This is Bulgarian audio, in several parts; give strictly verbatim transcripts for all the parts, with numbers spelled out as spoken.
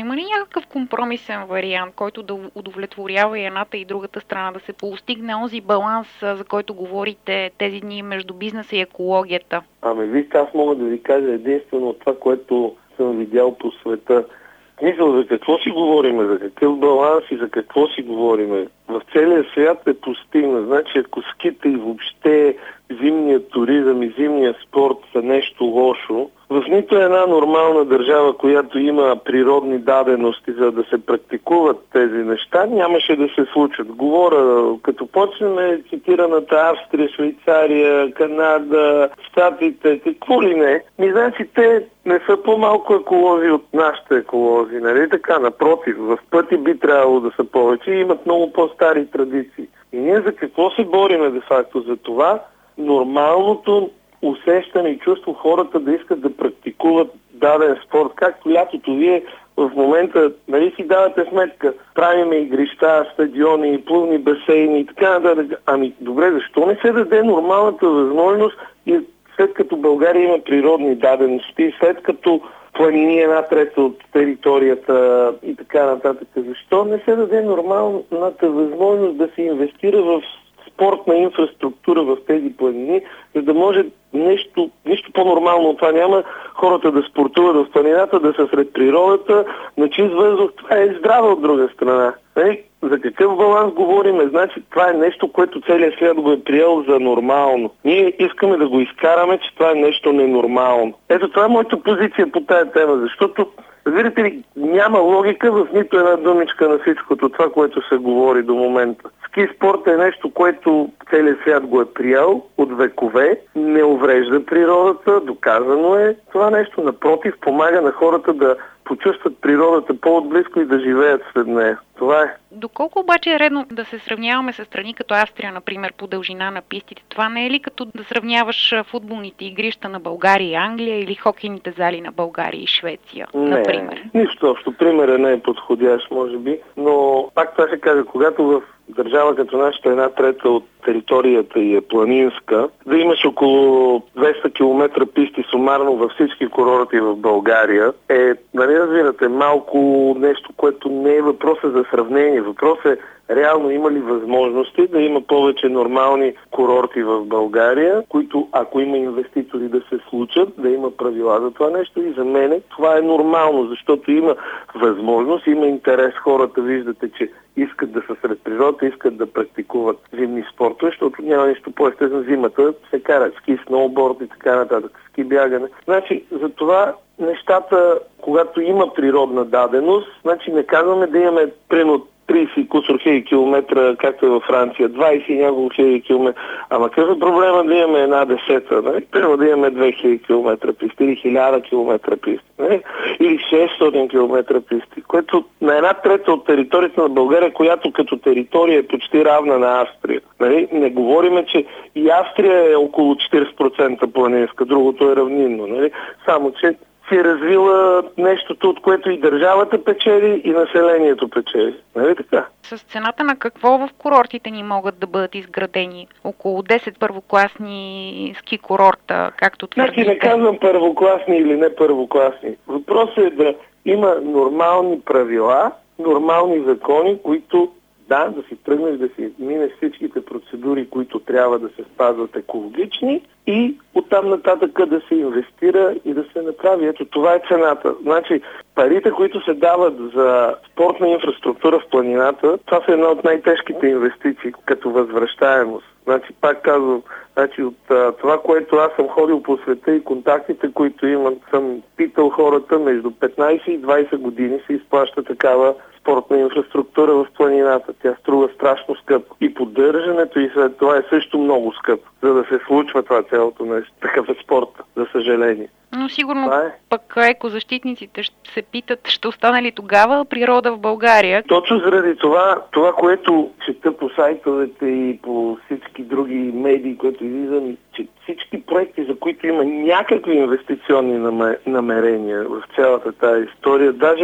Има ли някакъв компромисен вариант, който да удовлетворява и едната и другата страна, да се постигне онзи баланс, за който говорите тези дни между бизнеса и екологията? Ами вижте, аз мога да ви кажа единствено това, което съм видял по света. Мисля, за какво си говориме, за какъв баланс и за какво си говориме. В целия свят е постигнат. Значи, ако ските и въобще зимният туризъм и зимният спорт са нещо лошо, в нито една нормална държава, която има природни дадености, за да се практикуват тези неща, нямаше да се случат. Говоря, като почнем цитираната Австрия, Швейцария, Канада, Щатите, какво ли не, ми значи те не са по-малко еколози от нашите еколози, нали така? Напротив, в пъти би трябвало да са повече и имат много по-стари традиции. И ние за какво се бориме де-факто? За това нормалното усещане и чувство хората да искат да практикуват даден спорт, както лятото вие в момента, нали си давате сметка, правиме игрища, стадиони, плувни басейни и така нататък. Ами добре, защо не се даде нормалната възможност и след като България има природни дадености, след като планини една трета от територията и така нататък, защо не се даде нормалната възможност да се инвестира в спортна инфраструктура в тези планини, за да може нещо, нищо по-нормално от това няма, хората да спортуват в планината, да са сред природата, на чист въздух. Това е здраво от друга страна. Е, за какъв баланс говорим? Значи това е нещо, което целият свят го е приел за нормално. Ние искаме да го изкараме, че това е нещо ненормално. Ето това е моята позиция по тая тема, защото разбирате ли, няма логика в нито една думичка на всичкото това, което се говори до момента. Ски спорт е нещо, което целият свят го е приел от векове, не уврежда природата, доказано е това нещо. Напротив, помага на хората да почувстват природата по-отблизко и да живеят след нея. Това е. Доколко обаче е редно да се сравняваме с страни като Австрия, например, по дължина на пистите? Това не е ли като да сравняваш футболните игрища на България и Англия или хокейните зали на България и Швеция, не, например? Нищо общо. Примерът не е подходящ, може би, но пак това ще кажа, когато в държава като нашата една трета от територията и е планинска, да имаш около двеста километра писти сумарно във всички курорти в България, е, нали разбирате, малко нещо, което не е въпроса за сравнение. Въпрос е реално има ли възможности да има повече нормални курорти в България, които, ако има инвеститори да се случат, да има правила за това нещо и за мен това е нормално, защото има възможност, има интерес. Хората виждате, че искат да са сред природата, искат да практикуват зимни спортове, защото няма нищо по-естествено. Зимата се карат ски, сноуборд и така нататък, ски бягане. Значи, за това нещата, когато има природна даденост, значи не казваме да имаме примерно трийсет кусор хиляди километра, както е във Франция, двайсет и няколко хиляди километра. Ама какъв е проблема да имаме една десета, нали? Примерно да имаме две хиляди километра писти или хиляда километра писти, нали? Или шестстотин километра писти, което на една трета от територията на България, която като територия е почти равна на Австрия. Нали? Не говориме, че и Австрия е около четирийсет процента планинска, другото е равнинно. Нали? Само, че си е развила нещото, от което и държавата печели, и населението печели. Нали така? С цената на какво в курортите ни могат да бъдат изградени? Около десет първокласни ски курорта, както твърдите. Значи не казвам първокласни или не първокласни. Въпросът е да има нормални правила, нормални закони, които да, да си тръгнеш, да си минеш всичките процедури, които трябва да се спазват екологични и оттам нататък да се инвестира и да се направи. Ето това е цената. Значи парите, които се дават за спортна инфраструктура в планината, това са една от най-тежките инвестиции като възвръщаемост. Значи пак казвам, значи от а, това, което аз съм ходил по света и контактите, които имам, съм питал хората, между петнайсет и двайсет години се изплаща такава спортна инфраструктура в планината. Тя струва страшно скъпо. И поддържането и след това е също много скъпо, за да се случва това цялото нещо. Такъв е спорт, за съжаление. Но сигурно е. Пък екозащитниците ще се питат, ще остане ли тогава природа в България? Точно заради това, това, което чета по сайтовете и по всички други медии, които излизам, че всички проекти, за които има някакви инвестиционни намерения в цялата тази история, даже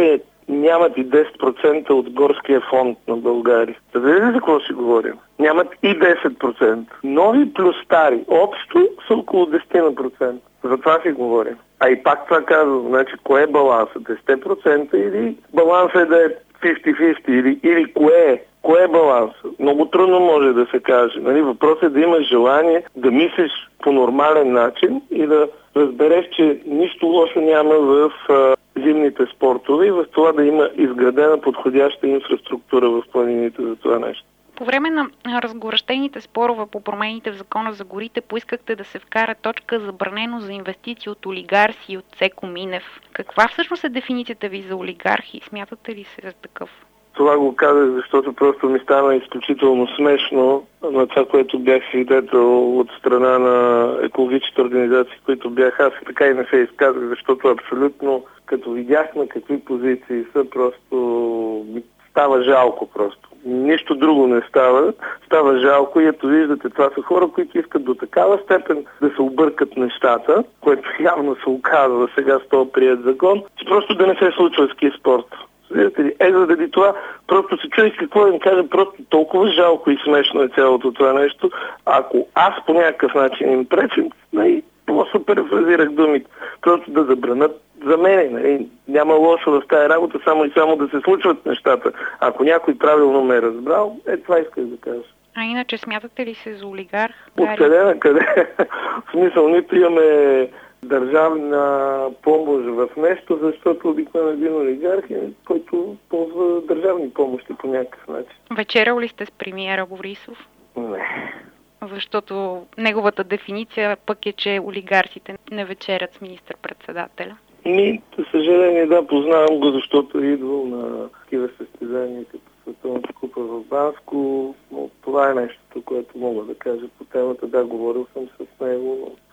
нямат и десет процента от горския фонд на България. Разбирате ли за какво си говорим? Нямат и десет процента. Нови плюс стари. Общо са около десет процента. За това си говорим. А и пак това казвам, значи, кое е балансът? десет процента или балансът е да е петдесет на петдесет или, или кое е? Кое е баланс? Много трудно може да се каже. Нали? Въпросът е да имаш желание да мислиш по нормален начин и да разбереш, че нищо лошо няма в а, зимните спортове и в това да има изградена подходяща инфраструктура в планините за това нещо. По време на разгорещените спорове по промените в Закона за горите поискахте да се вкара точка забранено за инвестиции от олигарси и от Цеко Минев. Каква всъщност е дефиницията ви за олигархи? Смятате ли се за такъв? Това го казах, защото просто ми стана изключително смешно на това, което бях свидетел от страна на екологичните организации, които бях аз, и така и не се изказах, защото абсолютно, като видяхме какви позиции са, просто става жалко просто. Нищо друго не става, става жалко и ето виждате, това са хора, които искат до такава степен да се объркат нещата, което явно се оказва сега с този прият закон, че просто да не се случва ски спорт. Е, заради това просто се чудих какво да им кажа, просто толкова жалко и смешно е цялото това нещо. Ако аз по някакъв начин им пречим, нали, просто перефразирах думите, просто да забранят за мен. Нали, няма лошо в тази работа, само и само да се случват нещата. Ако някой правилно ме е разбрал, е това исках да кажа. А иначе смятате ли се за олигарх? Откъде на къде? В смисъл, нито имаме държавна помощ в нещо, защото обикновено един олигарх, който ползва държавни помощи по някакъв начин. Вечерял ли сте с премиера Борисов? Не. Защото неговата дефиниция пък е, че олигарсите не вечерят с министър-председателя. Ми, за съжаление, да, познавам го, защото е идвал на такива състезания като Световната купа в Банско, но това е нещото, което мога да кажа по темата. Да, говорил съм с него, но